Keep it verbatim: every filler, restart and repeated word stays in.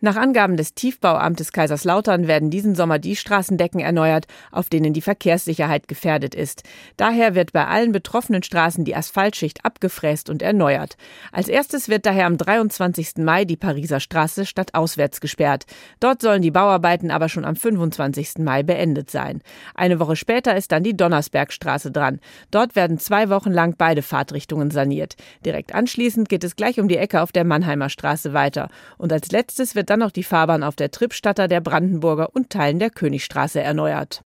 Nach Angaben des Tiefbauamtes Kaiserslautern werden diesen Sommer die Straßendecken erneuert, auf denen die Verkehrssicherheit gefährdet ist. Daher wird bei allen betroffenen Straßen die Asphaltschicht abgefräst und erneuert. Als erstes wird daher am dreiundzwanzigsten Mai die Pariser Straße stadtauswärts gesperrt. Dort sollen die Bauarbeiten aber schon am fünfundzwanzigsten Mai beendet sein. Eine Woche später ist dann die Donnersbergstraße dran. Dort werden zwei Wochen lang beide Fahrtrichtungen saniert. Direkt anschließend geht es gleich um die Ecke auf der Mannheimer Straße weiter. Und als letztes wird dann noch die Fahrbahn auf der Trippstatter, der Brandenburger und Teilen der Königstraße erneuert.